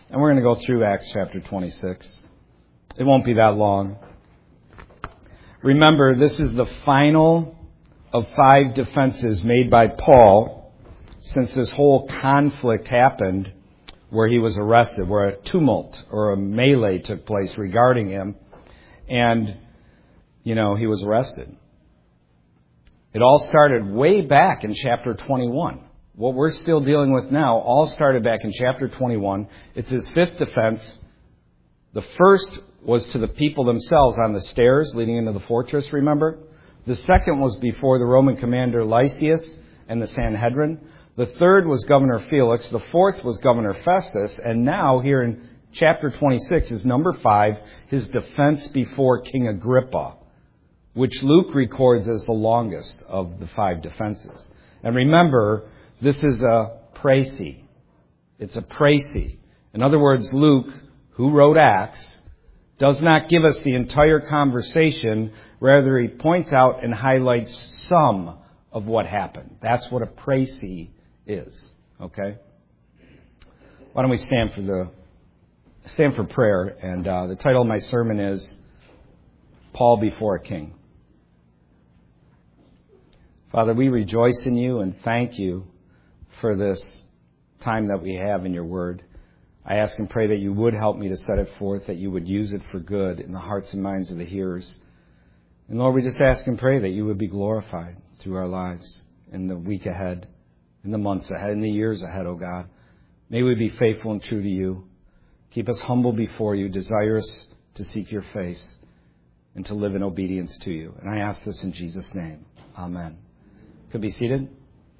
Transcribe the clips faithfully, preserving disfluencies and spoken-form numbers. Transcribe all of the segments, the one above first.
And we're going to go through Acts chapter twenty-six. It won't be that long. Remember, this is the final of five defenses made by Paul since this whole conflict happened where he was arrested, where a tumult or a melee took place regarding him. And, you know, he was arrested. It all started way back in chapter twenty-one. What we're still dealing with now all started back in chapter twenty-one. It's his fifth defense. The first was to the people themselves on the stairs leading into the fortress, remember? The second was before the Roman commander Lysias and the Sanhedrin. The third was Governor Felix. The fourth was Governor Festus. And now here in chapter twenty-six is number five, his defense before King Agrippa, which Luke records as the longest of the five defenses. And remember, this is a précis. It's a précis. In other words, Luke, who wrote Acts, does not give us the entire conversation. Rather, he points out and highlights some of what happened. That's what a précis is. Okay? Why don't we stand for the stand for prayer? And uh, the title of my sermon is Paul Before a King. Father, we rejoice in you and thank you for this time that we have in your word. I ask and pray that you would help me to set it forth, that you would use it for good in the hearts and minds of the hearers. And Lord, we just ask and pray that you would be glorified through our lives in the week ahead, in the months ahead, in the years ahead, oh God. May we be faithful and true to you. Keep us humble before you, desirous to seek your face and to live in obedience to you. And I ask this in Jesus' name. Amen. Could be seated.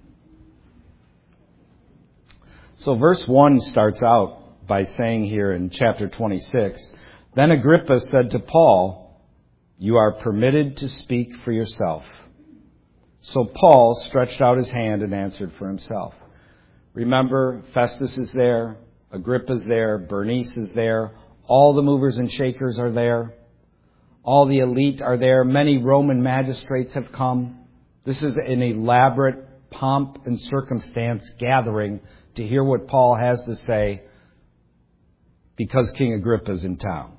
So verse one starts out by saying here in chapter twenty-six, then Agrippa said to Paul, you are permitted to speak for yourself. So Paul stretched out his hand and answered for himself. Remember, Festus is there, Agrippa's there, Bernice is there, all the movers and shakers are there, all the elite are there, many Roman magistrates have come. This is an elaborate pomp and circumstance gathering to hear what Paul has to say because King Agrippa is in town.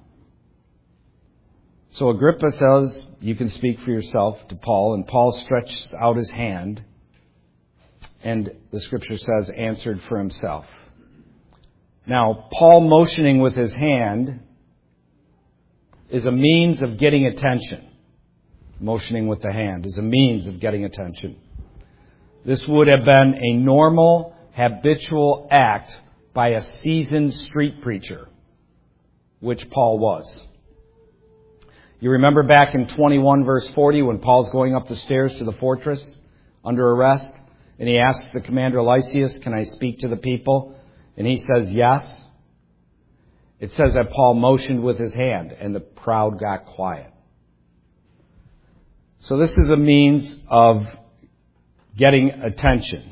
So Agrippa says, you can speak for yourself to Paul, and Paul stretches out his hand, and the scripture says, answered for himself. Now, Paul motioning with his hand is a means of getting attention. Motioning with the hand is a means of getting attention. This would have been a normal, habitual act by a seasoned street preacher, which Paul was. You remember back in twenty-one verse forty when Paul's going up the stairs to the fortress under arrest, and he asks the commander Lysias, can I speak to the people? And he says yes. It says that Paul motioned with his hand and the crowd got quiet. So this is a means of getting attention.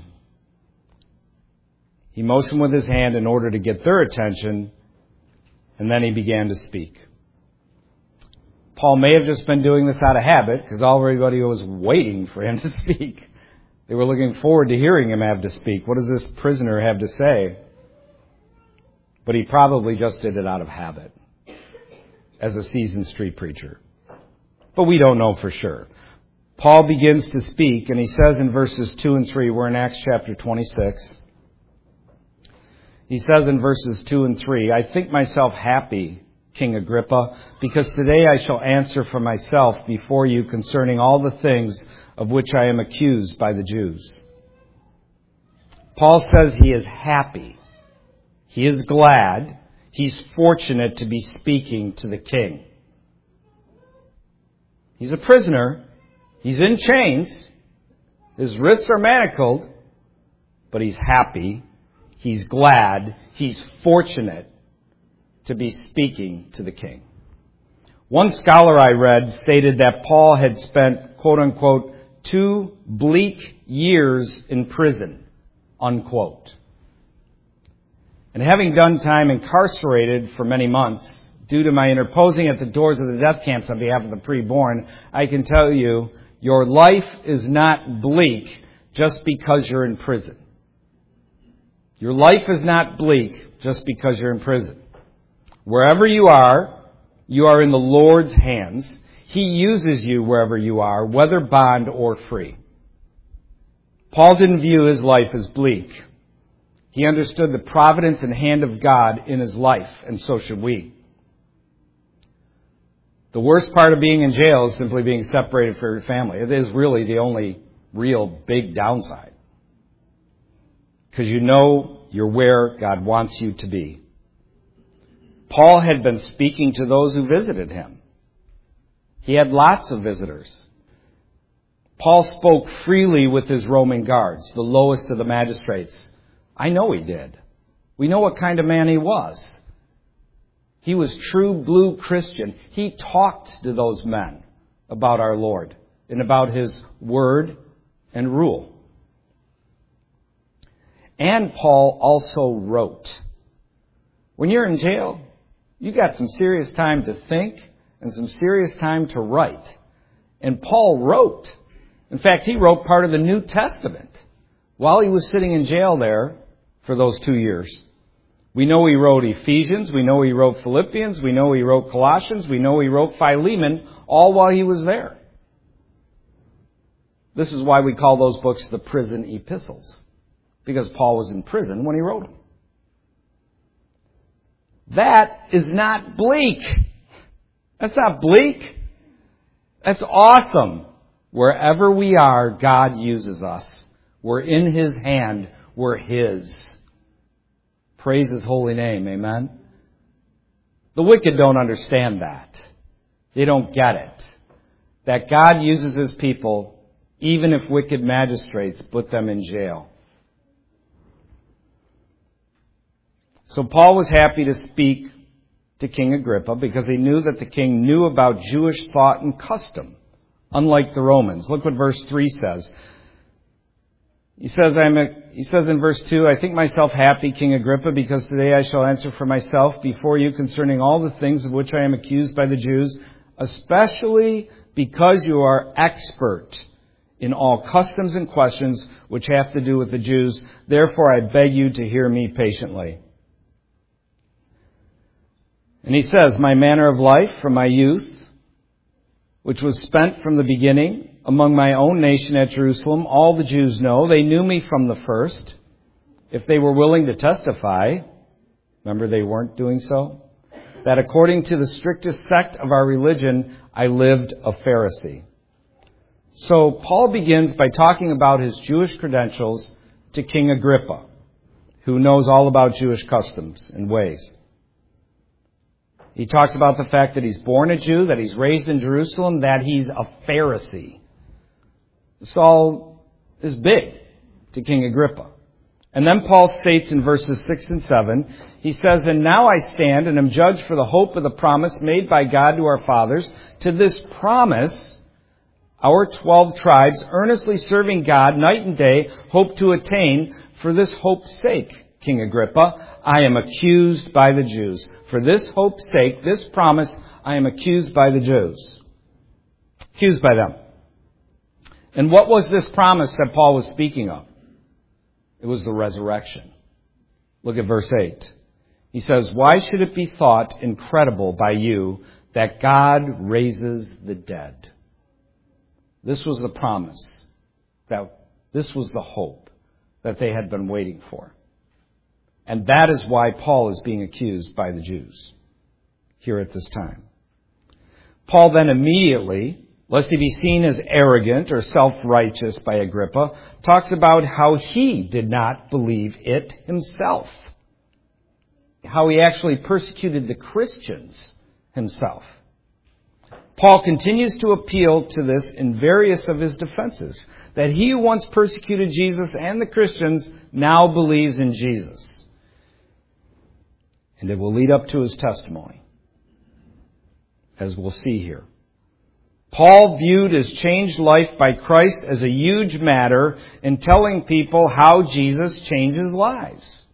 He motioned with his hand in order to get their attention, and then he began to speak. Paul may have just been doing this out of habit because everybody was waiting for him to speak. They were looking forward to hearing him have to speak. What does this prisoner have to say? But he probably just did it out of habit as a seasoned street preacher. But we don't know for sure. Paul begins to speak, and he says in verses two and three, we're in Acts chapter twenty-six. He says in verses two and three, I think myself happy, King Agrippa, because today I shall answer for myself before you concerning all the things of which I am accused by the Jews. Paul says he is happy. He is glad. He's fortunate to be speaking to the king. He's a prisoner. He's in chains. His wrists are manacled. But he's happy. He's glad. He's fortunate to be speaking to the king. One scholar I read stated that Paul had spent, quote unquote, two bleak years in prison, unquote. And having done time incarcerated for many months, due to my interposing at the doors of the death camps on behalf of the preborn, I can tell you, your life is not bleak just because you're in prison. Your life is not bleak just because you're in prison. Wherever you are, you are in the Lord's hands. He uses you wherever you are, whether bond or free. Paul didn't view his life as bleak. He understood the providence and hand of God in his life, and so should we. The worst part of being in jail is simply being separated from your family. It is really the only real big downside. Because you know you're where God wants you to be. Paul had been speaking to those who visited him. He had lots of visitors. Paul spoke freely with his Roman guards, the lowest of the magistrates. I know he did. We know what kind of man he was. He was true blue Christian. He talked to those men about our Lord and about his word and rule. And Paul also wrote. When you're in jail, you got some serious time to think and some serious time to write. And Paul wrote. In fact, he wrote part of the New Testament while he was sitting in jail there for those two years. We know he wrote Ephesians, we know he wrote Philippians, we know he wrote Colossians, we know he wrote Philemon, all while he was there. This is why we call those books the prison epistles, because Paul was in prison when he wrote them. That is not bleak. That's not bleak. That's awesome. Wherever we are, God uses us. We're in His hand. We're His. Praise His holy name. Amen. The wicked don't understand that. They don't get it. That God uses His people, even if wicked magistrates put them in jail. So Paul was happy to speak to King Agrippa because he knew that the king knew about Jewish thought and custom, unlike the Romans. Look what verse three says. He says, I'm a, he says in verse two, I think myself happy, King Agrippa, because today I shall answer for myself before you concerning all the things of which I am accused by the Jews, especially because you are expert in all customs and questions which have to do with the Jews. Therefore I beg you to hear me patiently. And he says, my manner of life from my youth, which was spent from the beginning among my own nation at Jerusalem, all the Jews know. They knew me from the first. If they were willing to testify, remember they weren't doing so, that according to the strictest sect of our religion, I lived a Pharisee. So Paul begins by talking about his Jewish credentials to King Agrippa, who knows all about Jewish customs and ways. He talks about the fact that he's born a Jew, that he's raised in Jerusalem, that he's a Pharisee. This all is big to King Agrippa. And then Paul states in verses six and seven, he says, and now I stand and am judged for the hope of the promise made by God to our fathers. To this promise, our twelve tribes, earnestly serving God night and day, hope to attain. For this hope's sake, King Agrippa, I am accused by the Jews. For this hope's sake, this promise, I am accused by the Jews. Accused by them. And what was this promise that Paul was speaking of? It was the resurrection. Look at verse eight. He says, why should it be thought incredible by you that God raises the dead? This was the promise. That this was the hope that they had been waiting for. And that is why Paul is being accused by the Jews here at this time. Paul then immediately, lest he be seen as arrogant or self-righteous by Agrippa, talks about how he did not believe it himself. How he actually persecuted the Christians himself. Paul continues to appeal to this in various of his defenses, that he who once persecuted Jesus and the Christians now believes in Jesus. And it will lead up to his testimony, as we'll see here. Paul viewed his changed life by Christ as a huge matter in telling people how Jesus changes lives.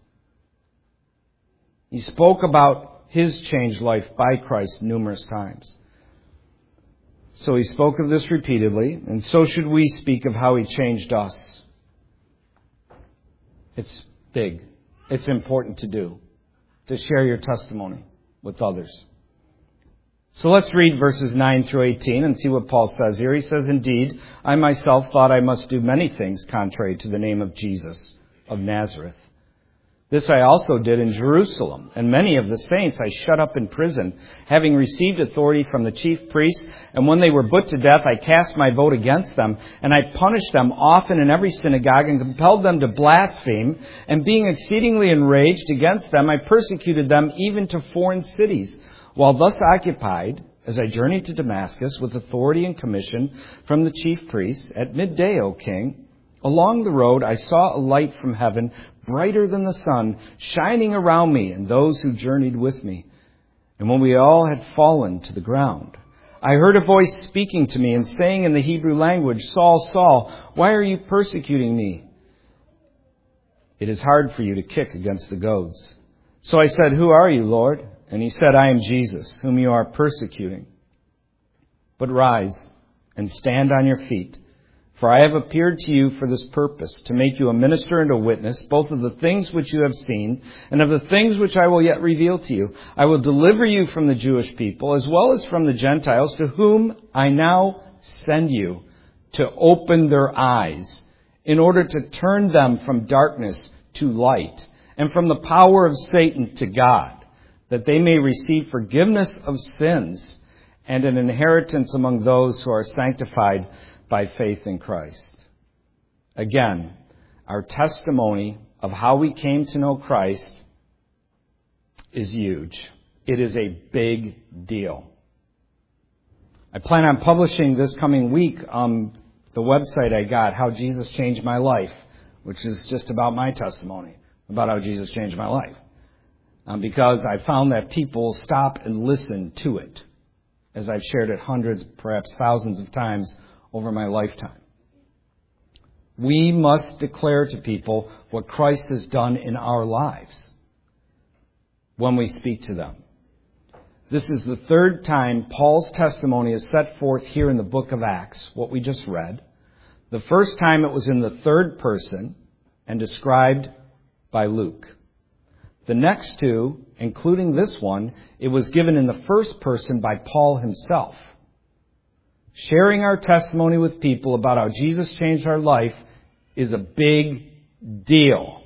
He spoke about his changed life by Christ numerous times. So he spoke of this repeatedly, and so should we speak of how he changed us. It's big. it's important to do, to share your testimony with others. So let's read verses nine through eighteen and see what Paul says here. He says, "Indeed, I myself thought I must do many things contrary to the name of Jesus of Nazareth. This I also did in Jerusalem, and many of the saints I shut up in prison, having received authority from the chief priests, and when they were put to death, I cast my vote against them, and I punished them often in every synagogue, and compelled them to blaspheme, and being exceedingly enraged against them, I persecuted them even to foreign cities. While thus occupied, as I journeyed to Damascus with authority and commission from the chief priests, at midday, O king, along the road I saw a light from heaven, brighter than the sun, shining around me and those who journeyed with me. And when we all had fallen to the ground, I heard a voice speaking to me and saying in the Hebrew language, 'Saul, Saul, why are you persecuting me? It is hard for you to kick against the goads.' So I said, 'Who are you, Lord?' And he said, 'I am Jesus, whom you are persecuting. But rise and stand on your feet, for I have appeared to you for this purpose, to make you a minister and a witness, both of the things which you have seen and of the things which I will yet reveal to you. I will deliver you from the Jewish people, as well as from the Gentiles, to whom I now send you, to open their eyes, in order to turn them from darkness to light, and from the power of Satan to God, that they may receive forgiveness of sins and an inheritance among those who are sanctified by faith in Christ.'" Again, our testimony of how we came to know Christ is huge. It is a big deal. I plan on publishing this coming week on the website I got, How Jesus Changed My Life, which is just about my testimony, about how Jesus changed my life. Um, because I found that people stop and listen to it, as I've shared it hundreds, perhaps thousands of times over my lifetime. We must declare to people what Christ has done in our lives when we speak to them. This is the third time Paul's testimony is set forth here in the book of Acts, what we just read. The first time it was in the third person and described by Luke. The next two, including this one, it was given in the first person by Paul himself. Sharing our testimony with people about how Jesus changed our life is a big deal.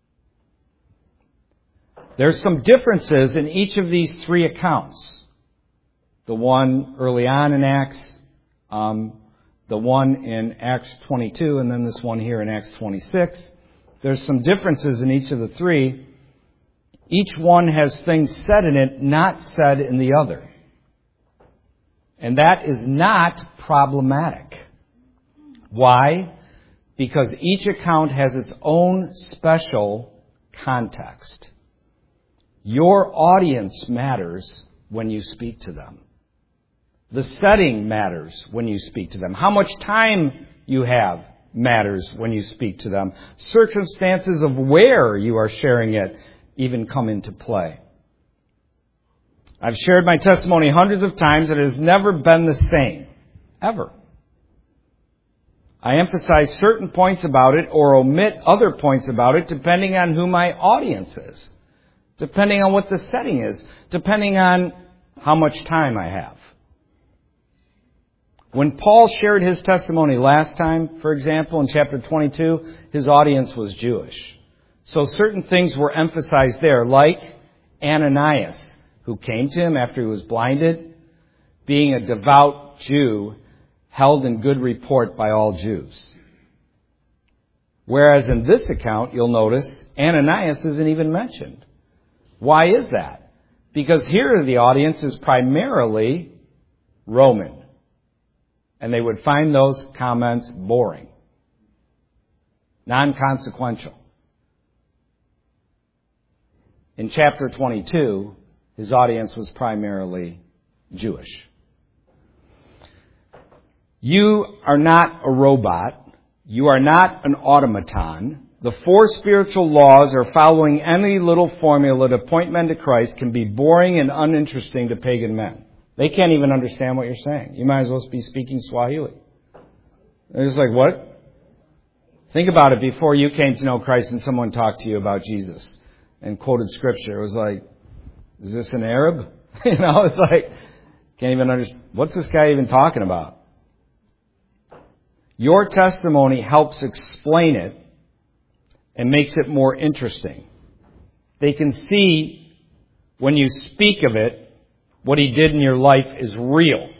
There's some differences in each of these three accounts. The one early on in Acts, um, the one in Acts twenty-two, and then this one here in Acts twenty-six. There's some differences in each of the three. Each one has things said in it not said in the other. And that is not problematic. Why? Because each account has its own special context. Your audience matters when you speak to them. The setting matters when you speak to them. How much time you have matters when you speak to them. Circumstances of where you are sharing it even come into play. I've shared my testimony hundreds of times, and it has never been the same. Ever. I emphasize certain points about it or omit other points about it depending on who my audience is, depending on what the setting is, depending on how much time I have. When Paul shared his testimony last time, for example, in chapter twenty-two, his audience was Jewish. So certain things were emphasized there, like Ananias, who came to him after he was blinded, being a devout Jew, held in good report by all Jews. Whereas in this account, you'll notice, Ananias isn't even mentioned. Why is that? Because here the audience is primarily Roman. And they would find those comments boring, non-consequential. In chapter twenty-two, his audience was primarily Jewish. You are not a robot. You are not an automaton. The four spiritual laws or following any little formula to point men to Christ can be boring and uninteresting to pagan men. They can't even understand what you're saying. You might as well be speaking Swahili. They're just like, what? Think about it before you came to know Christ and someone talked to you about Jesus. and quoted scripture. It was like, is this an Arab? You know, it's like, can't even understand. What's this guy even talking about? Your testimony helps explain it and makes it more interesting. They can see when you speak of it, what he did in your life is real.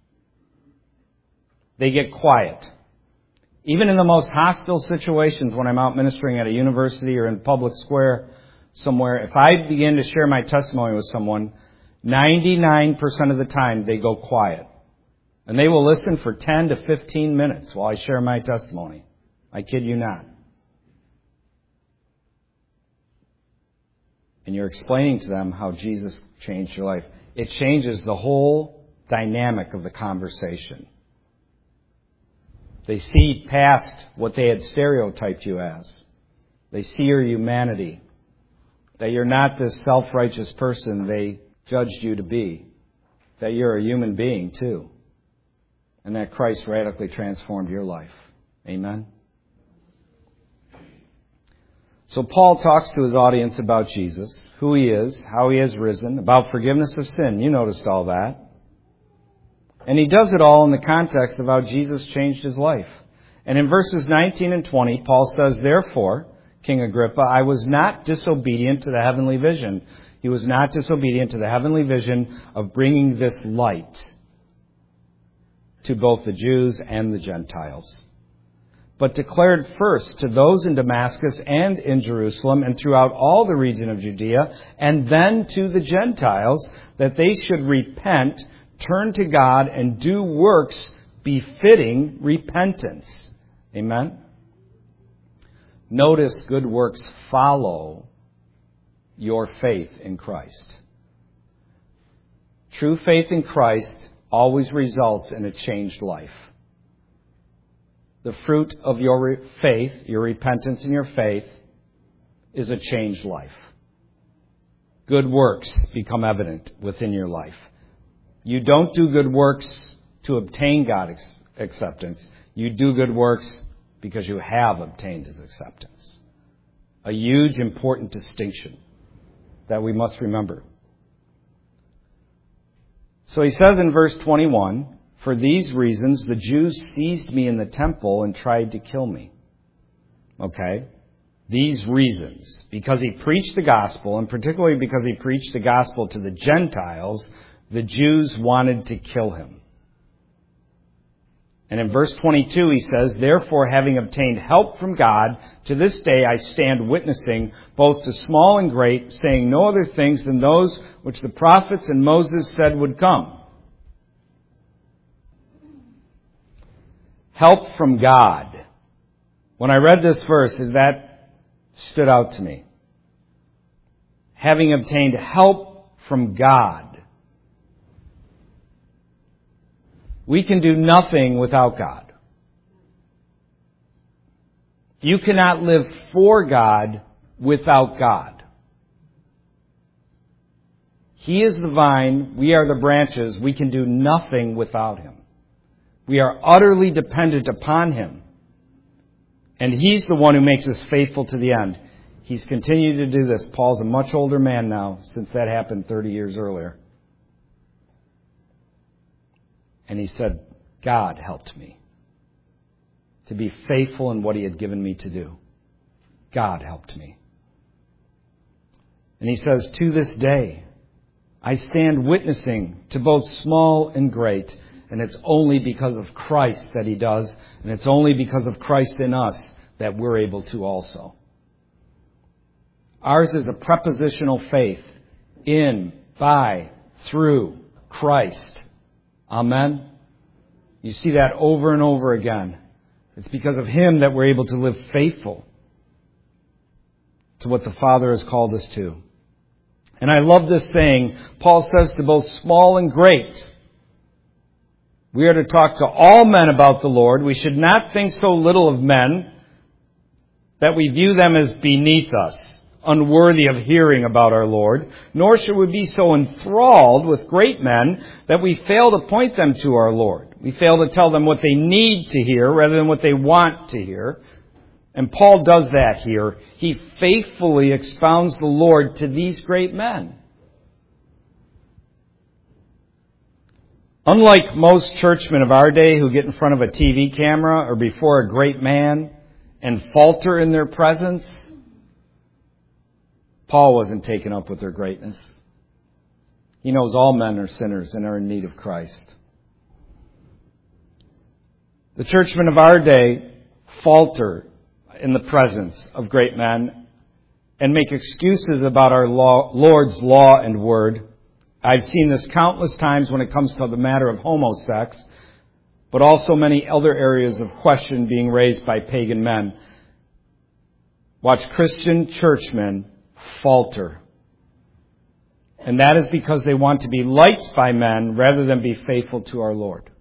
They get quiet. Even in the most hostile situations, when I'm out ministering at a university or in public square somewhere, if I begin to share my testimony with someone, ninety-nine percent of the time they go quiet. And they will listen for ten to fifteen minutes while I share my testimony. I kid you not. And you're explaining to them how Jesus changed your life. It changes the whole dynamic of the conversation. They see past what they had stereotyped you as. They see your humanity. That you're not this self-righteous person they judged you to be. That you're a human being too. And that Christ radically transformed your life. Amen? So Paul talks to his audience about Jesus, who he is, how he has risen, about forgiveness of sin. You noticed all that. And he does it all in the context of how Jesus changed his life. And in verses nineteen and twenty, Paul says, therefore, King Agrippa, I was not disobedient to the heavenly vision. He was not disobedient to the heavenly vision of bringing this light to both the Jews and the Gentiles, but declared first to those in Damascus and in Jerusalem and throughout all the region of Judea, and then to the Gentiles, that they should repent, turn to God, and do works befitting repentance. Amen? Notice good works follow your faith in Christ. True faith in Christ always results in a changed life. The fruit of your faith, your repentance and your faith, is a changed life. Good works become evident within your life. You don't do good works to obtain God's acceptance. You do good works because you have obtained His acceptance. A huge, important distinction that we must remember. So he says in verse twenty-one, for these reasons the Jews seized me in the temple and tried to kill me. Okay? These reasons. Because he preached the gospel, and particularly because he preached the gospel to the Gentiles, the Jews wanted to kill him. And in verse twenty-two he says, therefore, having obtained help from God, to this day I stand witnessing, both to small and great, saying no other things than those which the prophets and Moses said would come. Help from God. When I read this verse, that stood out to me. Having obtained help from God. We can do nothing without God. You cannot live for God without God. He is the vine, we are the branches, we can do nothing without Him. We are utterly dependent upon Him. And He's the one who makes us faithful to the end. He's continued to do this. Paul's a much older man now, since that happened thirty years earlier. And he said, God helped me to be faithful in what He had given me to do. God helped me. And he says, to this day, I stand witnessing to both small and great. And it's only because of Christ that He does. And it's only because of Christ in us that we're able to also. Ours is a prepositional faith in, by, through Christ. Amen? You see that over and over again. It's because of Him that we're able to live faithful to what the Father has called us to. And I love this saying. Paul says to both small and great, we are to talk to all men about the Lord. We should not think so little of men that we view them as beneath us, unworthy of hearing about our Lord, nor should we be so enthralled with great men that we fail to point them to our Lord. We fail to tell them what they need to hear rather than what they want to hear. And Paul does that here. He faithfully expounds the Lord to these great men. Unlike most churchmen of our day who get in front of a T V camera or before a great man and falter in their presence, Paul wasn't taken up with their greatness. He knows all men are sinners and are in need of Christ. The churchmen of our day falter in the presence of great men and make excuses about our law, Lord's law and word. I've seen this countless times when it comes to the matter of homosex, but also many other areas of question being raised by pagan men. Watch Christian churchmen falter. And that is because they want to be liked by men rather than be faithful to our Lord.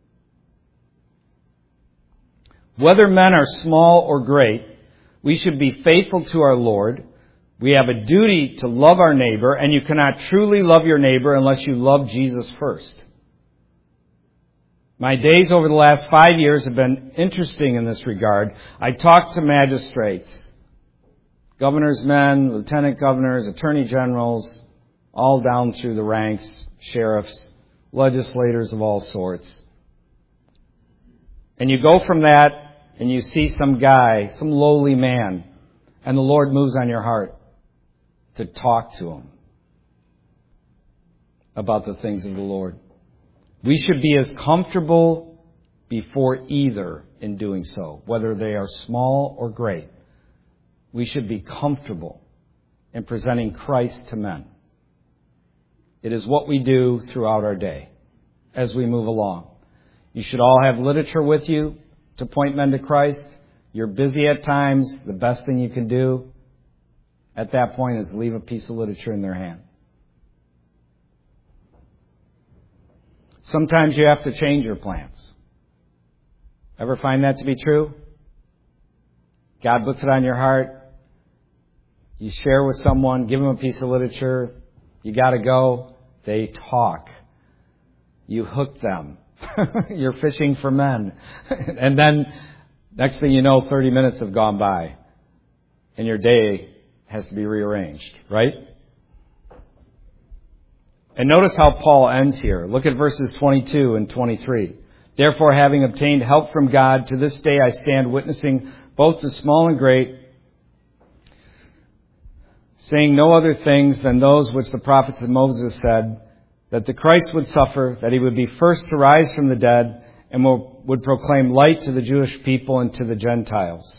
Whether men are small or great, we should be faithful to our Lord. We have a duty to love our neighbor, and you cannot truly love your neighbor unless you love Jesus first. My days over the last five years have been interesting in this regard. I talked to magistrates, governors' men, lieutenant governors, attorney generals, all down through the ranks, sheriffs, legislators of all sorts. And you go from that and you see some guy, some lowly man, and the Lord moves on your heart to talk to him about the things of the Lord. We should be as comfortable before either in doing so, whether they are small or great. We should be comfortable in presenting Christ to men. It is what we do throughout our day as we move along. You should all have literature with you to point men to Christ. You're busy at times. The best thing you can do at that point is leave a piece of literature in their hand. Sometimes you have to change your plans. Ever find that to be true? God puts it on your heart. You share with someone, give them a piece of literature. You got to go. They talk. You hook them. You're fishing for men. And then next thing you know, thirty minutes have gone by. And your day has to be rearranged, right? And notice how Paul ends here. Look at verses twenty-two and twenty-three. Therefore, having obtained help from God, to this day I stand witnessing both to small and great, saying no other things than those which the prophets and Moses said, that the Christ would suffer, that he would be first to rise from the dead, and would proclaim light to the Jewish people and to the Gentiles.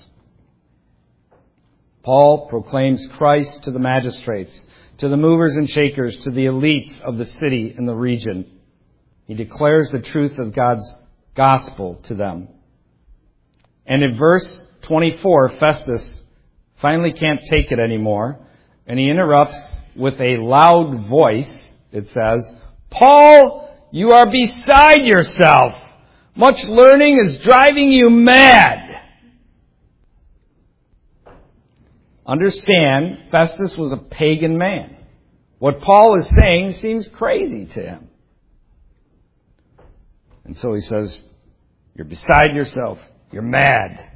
Paul proclaims Christ to the magistrates, to the movers and shakers, to the elites of the city and the region. He declares the truth of God's gospel to them. And in verse twenty-four, Festus finally can't take it anymore, and he interrupts with a loud voice. It says, Paul, you are beside yourself. Much learning is driving you mad. Understand, Festus was a pagan man. What Paul is saying seems crazy to him. And so he says, you're beside yourself. You're mad.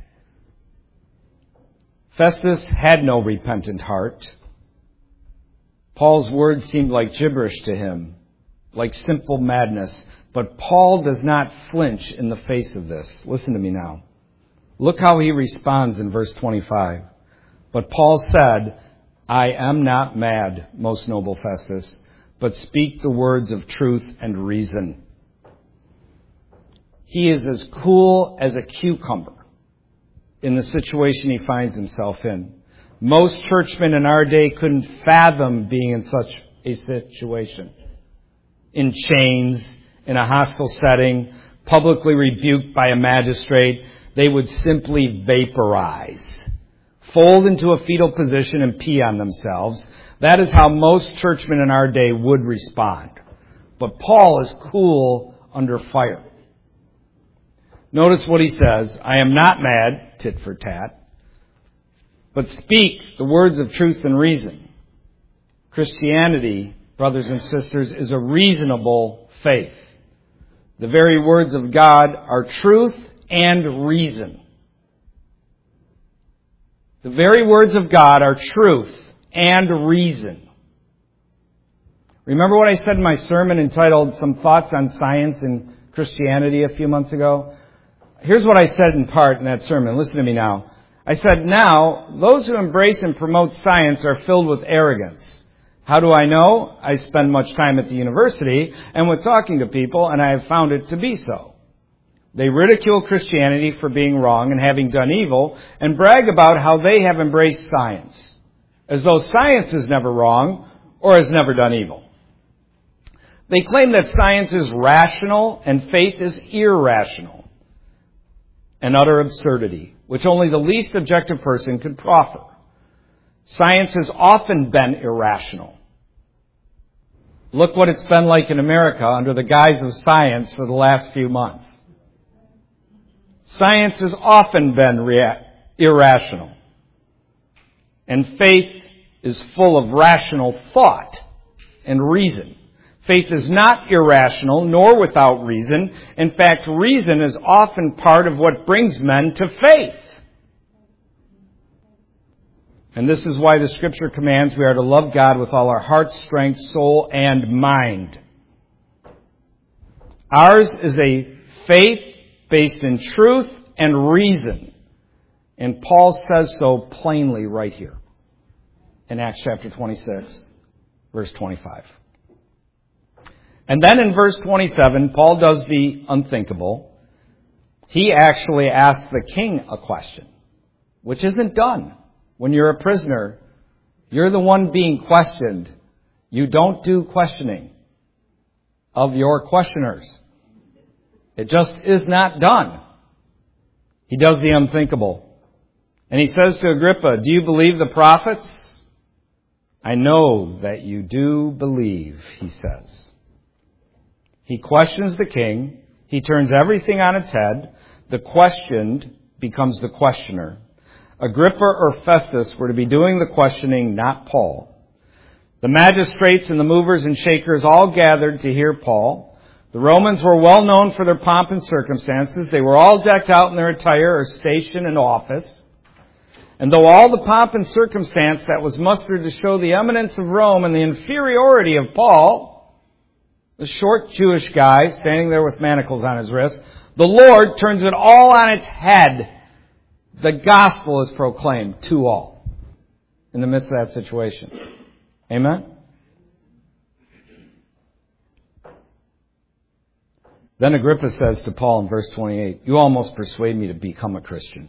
Festus had no repentant heart. Paul's words seemed like gibberish to him, like simple madness. But Paul does not flinch in the face of this. Listen to me now. Look how he responds in verse twenty-five. But Paul said, I am not mad, most noble Festus, but speak the words of truth and reason. He is as cool as a cucumber in the situation he finds himself in. Most churchmen in our day couldn't fathom being in such a situation. In chains, in a hostile setting, publicly rebuked by a magistrate, they would simply vaporize, fold into a fetal position and pee on themselves. That is how most churchmen in our day would respond. But Paul is cool under fire. Notice what he says. I am not mad, tit for tat, but speak the words of truth and reason. Christianity, brothers and sisters, is a reasonable faith. The very words of God are truth and reason. The very words of God are truth and reason. Remember what I said in my sermon entitled Some Thoughts on Science and Christianity a few months ago? Here's what I said in part in that sermon. Listen to me now. I said, now, those who embrace and promote science are filled with arrogance. How do I know? I spend much time at the university and with talking to people, and I have found it to be so. They ridicule Christianity for being wrong and having done evil, and brag about how they have embraced science, as though science is never wrong or has never done evil. They claim that science is rational and faith is irrational, an utter absurdity, which only the least objective person could proffer. Science has often been irrational. Look what it's been like in America under the guise of science for the last few months. Science has often been rea- irrational. And faith is full of rational thought and reason. Faith is not irrational nor without reason. In fact, reason is often part of what brings men to faith. And this is why the Scripture commands we are to love God with all our heart, strength, soul, and mind. Ours is a faith based in truth and reason. And Paul says so plainly right here in Acts chapter twenty-six, verse twenty-five. And then in verse twenty-seven, Paul does the unthinkable. He actually asks the king a question, which isn't done. When you're a prisoner, you're the one being questioned. You don't do questioning of your questioners. It just is not done. He does the unthinkable. And he says to Agrippa, do you believe the prophets? I know that you do believe, he says. He questions the king. He turns everything on its head. The questioned becomes the questioner. Agrippa or Festus were to be doing the questioning, not Paul. The magistrates and the movers and shakers all gathered to hear Paul. The Romans were well known for their pomp and circumstances. They were all decked out in their attire or station and office. And though all the pomp and circumstance that was mustered to show the eminence of Rome and the inferiority of Paul, the short Jewish guy standing there with manacles on his wrist, the Lord turns it all on its head. The gospel is proclaimed to all in the midst of that situation. Amen? Then Agrippa says to Paul in verse twenty-eight, you almost persuade me to become a Christian.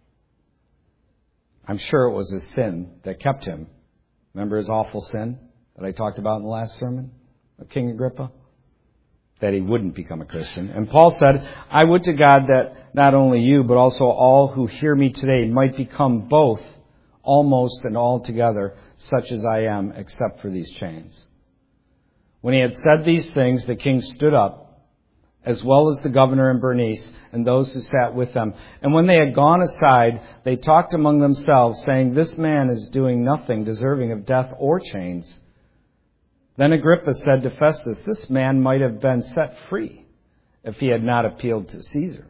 I'm sure it was his sin that kept him. Remember his awful sin that I talked about in the last sermon of King Agrippa? That he wouldn't become a Christian. And Paul said, I would to God that not only you, but also all who hear me today might become both, almost and altogether, such as I am, except for these chains. When he had said these things, the king stood up, as well as the governor and Bernice, and those who sat with them. And when they had gone aside, they talked among themselves, saying, this man is doing nothing deserving of death or chains. Then Agrippa said to Festus, this man might have been set free if he had not appealed to Caesar.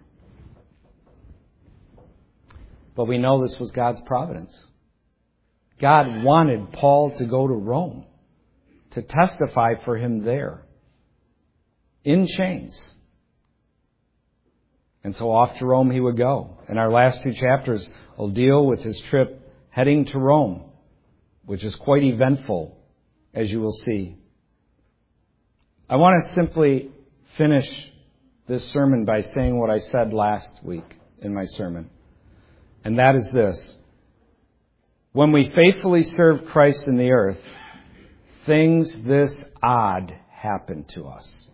But we know this was God's providence. God wanted Paul to go to Rome to testify for him there in chains. And so off to Rome he would go. And our last two chapters will deal with his trip heading to Rome, which is quite eventful, as you will see. I want to simply finish this sermon by saying what I said last week in my sermon. And that is this. When we faithfully serve Christ in the earth, things this odd happen to us.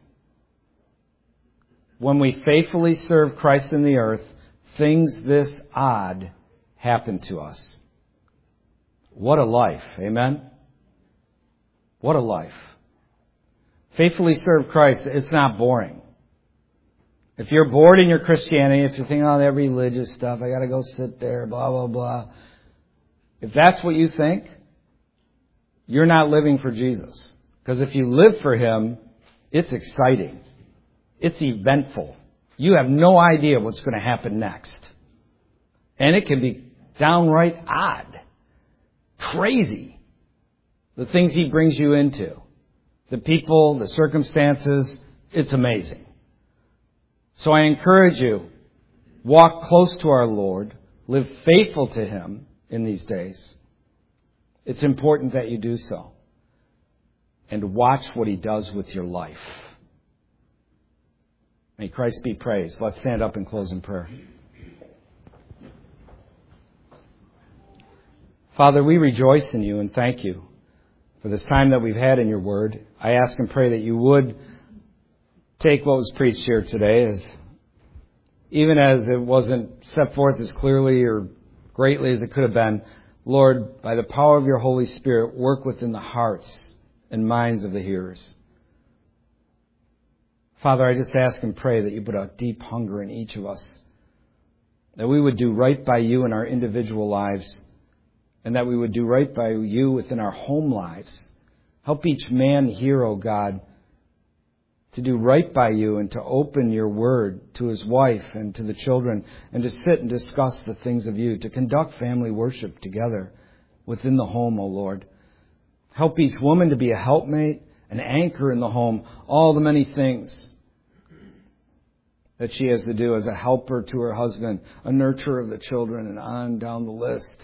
When we faithfully serve Christ in the earth, things this odd happen to us. What a life. Amen? What a life. Faithfully serve Christ, it's not boring. If you're bored in your Christianity, if you think, oh, that religious stuff, I got to go sit there, blah, blah, blah. If that's what you think, you're not living for Jesus. Because if you live for Him, it's exciting. It's eventful. You have no idea what's going to happen next. And it can be downright odd, crazy. The things He brings you into, the people, the circumstances, it's amazing. So I encourage you, walk close to our Lord, live faithful to Him in these days. It's important that you do so. And watch what He does with your life. May Christ be praised. Let's stand up and close in prayer. Father, we rejoice in You and thank You for this time that we've had in Your Word. I ask and pray that You would take what was preached here today, as even as it wasn't set forth as clearly or greatly as it could have been. Lord, by the power of Your Holy Spirit, work within the hearts and minds of the hearers. Father, I just ask and pray that You put a deep hunger in each of us, that we would do right by You in our individual lives, and that we would do right by You within our home lives. Help each man here, O God, to do right by You and to open Your Word to his wife and to the children, and to sit and discuss the things of You, to conduct family worship together within the home, O Lord. Help each woman to be a helpmate, an anchor in the home, all the many things that she has to do as a helper to her husband, a nurturer of the children, and on down the list.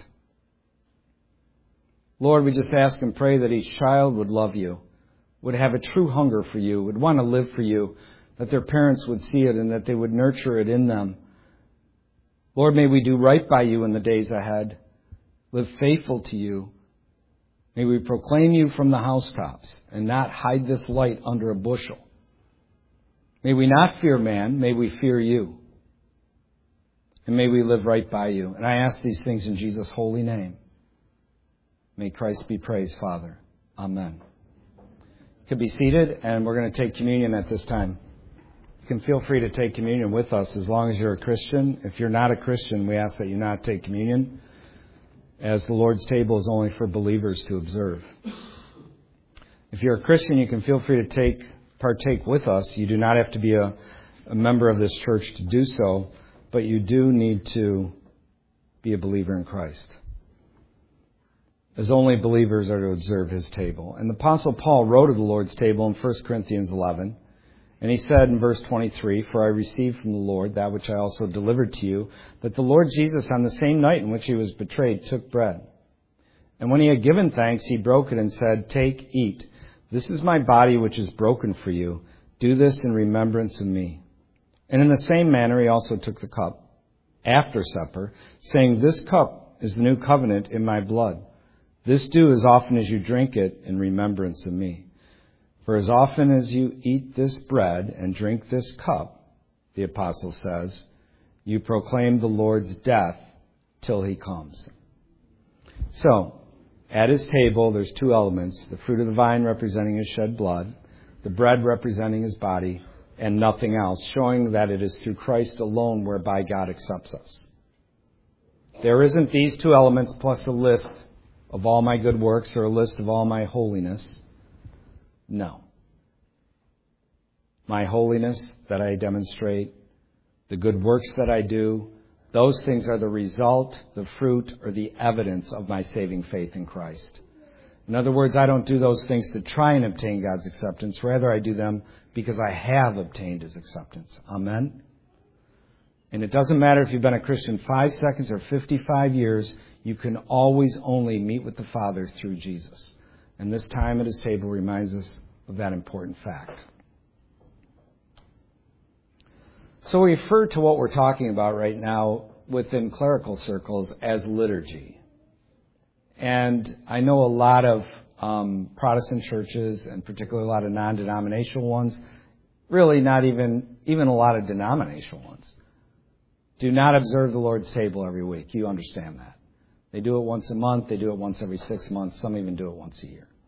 Lord, we just ask and pray that each child would love You, would have a true hunger for You, would want to live for You, that their parents would see it and that they would nurture it in them. Lord, may we do right by You in the days ahead, live faithful to You. May we proclaim You from the housetops and not hide this light under a bushel. May we not fear man, may we fear You. And may we live right by You. And I ask these things in Jesus' holy name. May Christ be praised, Father. Amen. You can be seated, and we're going to take communion at this time. You can feel free to take communion with us as long as you're a Christian. If you're not a Christian, we ask that you not take communion, as the Lord's table is only for believers to observe. If you're a Christian, you can feel free to take partake with us. You do not have to be a, a member of this church to do so, but you do need to be a believer in Christ, as only believers are to observe His table. And the Apostle Paul wrote of the Lord's table in First Corinthians eleven, and he said in verse twenty-three, "For I received from the Lord that which I also delivered to you, that the Lord Jesus, on the same night in which He was betrayed, took bread. And when He had given thanks, He broke it and said, 'Take, eat. This is my body which is broken for you. Do this in remembrance of Me.' And in the same manner He also took the cup after supper, saying, 'This cup is the new covenant in my blood. This do as often as you drink it in remembrance of Me. For as often as you eat this bread and drink this cup,' the apostle says, 'you proclaim the Lord's death till He comes.'" So, at His table, there's two elements: the fruit of the vine representing His shed blood, the bread representing His body, and nothing else, showing that it is through Christ alone whereby God accepts us. There isn't these two elements plus a list of all my good works or a list of all my holiness. No. My holiness that I demonstrate, the good works that I do, those things are the result, the fruit, or the evidence of my saving faith in Christ. In other words, I don't do those things to try and obtain God's acceptance. Rather, I do them because I have obtained His acceptance. Amen? And it doesn't matter if you've been a Christian five seconds or fifty-five years, you can always only meet with the Father through Jesus. And this time at His table reminds us of that important fact. So we refer to what we're talking about right now within clerical circles as liturgy. And I know a lot of um, Protestant churches, and particularly a lot of non-denominational ones, really not even, even a lot of denominational ones, do not observe the Lord's table every week. You understand that. They do it once a month. They do it once every six months. Some even do it once a year.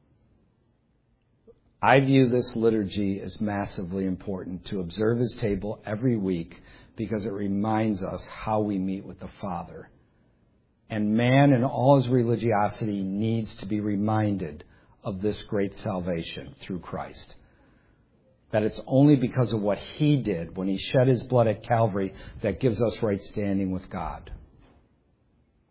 I view this liturgy as massively important, to observe His table every week, because it reminds us how we meet with the Father. And man in all his religiosity needs to be reminded of this great salvation through Christ. That it's only because of what He did when He shed His blood at Calvary that gives us right standing with God.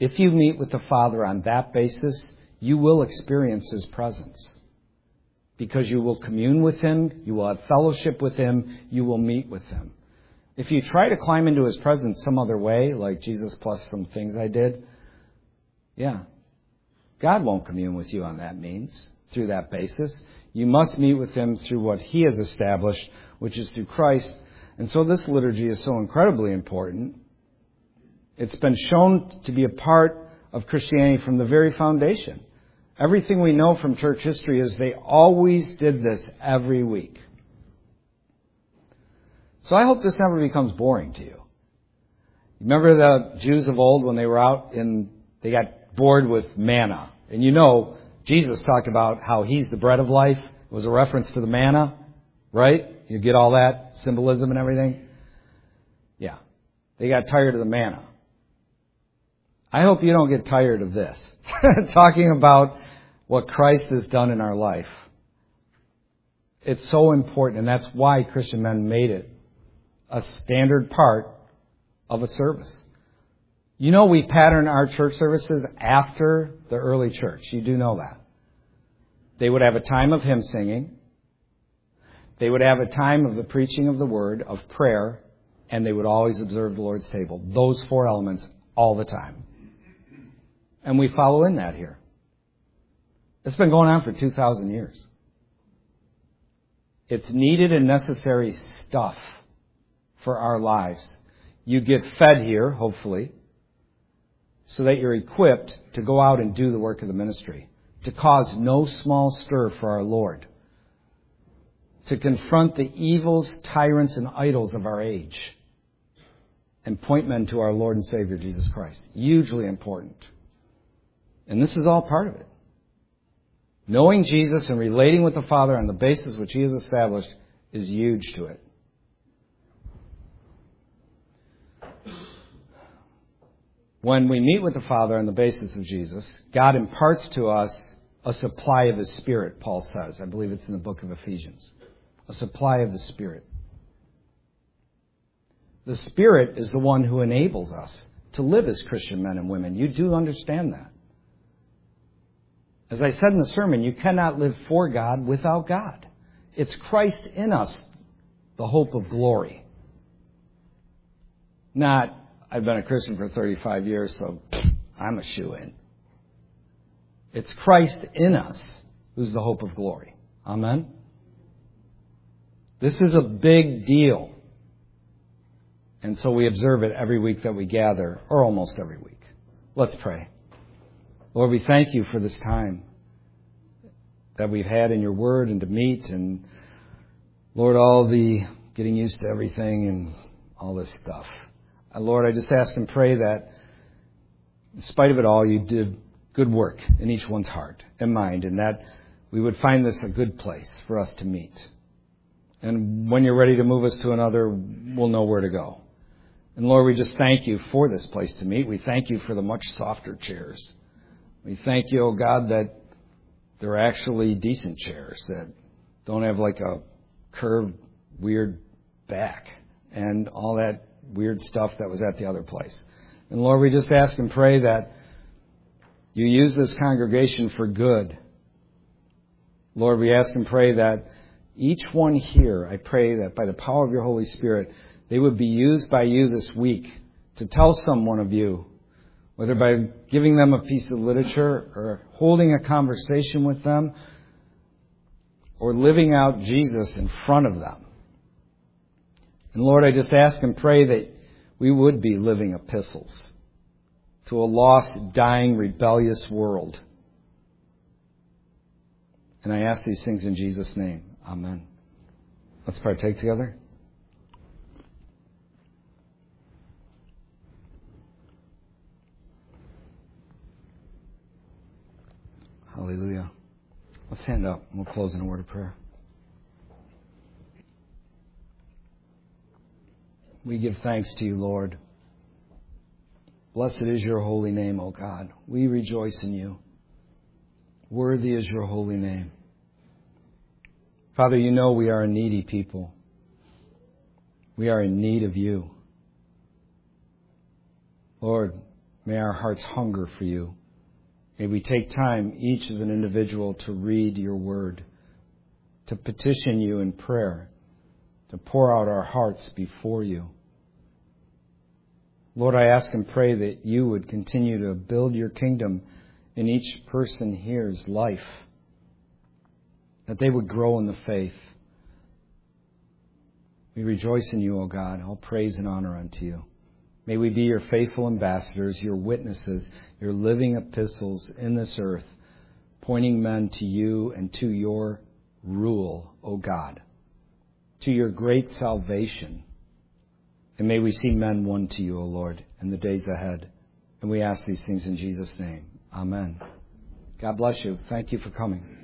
If you meet with the Father on that basis, you will experience His presence. Because you will commune with Him, you will have fellowship with Him, you will meet with Him. If you try to climb into His presence some other way, like Jesus plus some things I did, yeah, God won't commune with you on that means, through that basis. You must meet with Him through what He has established, which is through Christ. And so this liturgy is so incredibly important. It's been shown to be a part of Christianity from the very foundation. Everything we know from church history is they always did this every week. So I hope this never becomes boring to you. Remember the Jews of old when they were out and they got bored with manna. And you know, Jesus talked about how He's the bread of life. It was a reference to the manna, right? You get all that symbolism and everything? Yeah. They got tired of the manna. I hope you don't get tired of this. Talking about what Christ has done in our life. It's so important, and that's why Christian Men made it a standard part of a service. You know, we pattern our church services after the early church. You do know that. They would have a time of hymn singing. They would have a time of the preaching of the word, of prayer, and they would always observe the Lord's table. Those four elements all the time. And we follow in that here. It's been going on for two thousand years. It's needed and necessary stuff for our lives. You get fed here, hopefully, so that you're equipped to go out and do the work of the ministry, to cause no small stir for our Lord, to confront the evils, tyrants, and idols of our age, and point men to our Lord and Savior, Jesus Christ. Hugely important. And this is all part of it. Knowing Jesus and relating with the Father on the basis which He has established is huge to it. When we meet with the Father on the basis of Jesus, God imparts to us a supply of His Spirit, Paul says. I believe it's in the book of Ephesians. A supply of the Spirit. The Spirit is the one who enables us to live as Christian men and women. You do understand that. As I said in the sermon, you cannot live for God without God. It's Christ in us, the hope of glory. Not, I've been a Christian for thirty-five years, so I'm a shoo-in. It's Christ in us who's the hope of glory. Amen? This is a big deal. And so we observe it every week that we gather, or almost every week. Let's pray. Lord, we thank You for this time that we've had in Your Word and to meet. And Lord, all the getting used to everything and all this stuff. And Lord, I just ask and pray that in spite of it all, You did good work in each one's heart and mind, and that we would find this a good place for us to meet. And when You're ready to move us to another, we'll know where to go. And Lord, we just thank You for this place to meet. We thank You for the much softer chairs. We thank You, oh God, that they're actually decent chairs that don't have like a curved, weird back and all that weird stuff that was at the other place. And Lord, we just ask and pray that You use this congregation for good. Lord, we ask and pray that each one here, I pray that by the power of Your Holy Spirit, they would be used by You this week to tell someone of You, whether by giving them a piece of literature or holding a conversation with them or living out Jesus in front of them. And Lord, I just ask and pray that we would be living epistles to a lost, dying, rebellious world. And I ask these things in Jesus' name. Amen. Let's partake together. Hallelujah. Let's stand up and we'll close in a word of prayer. We give thanks to You, Lord. Blessed is Your holy name, O God. We rejoice in You. Worthy is Your holy name. Father, You know we are a needy people. We are in need of You. Lord, May our hearts hunger for you. May we take time, each as an individual, to read your word, to petition you in prayer, to pour out our hearts before you. Lord, I ask and pray that you would continue to build your kingdom in each person here's life, that they would grow in the faith. We rejoice in you, O God. All praise and honor unto you. May we be your faithful ambassadors, your witnesses, your living epistles in this earth, pointing men to you and to your rule, O God, to your great salvation. And may we see men won to you, O Lord, in the days ahead. And we ask these things in Jesus' name. Amen. God bless you. Thank you for coming.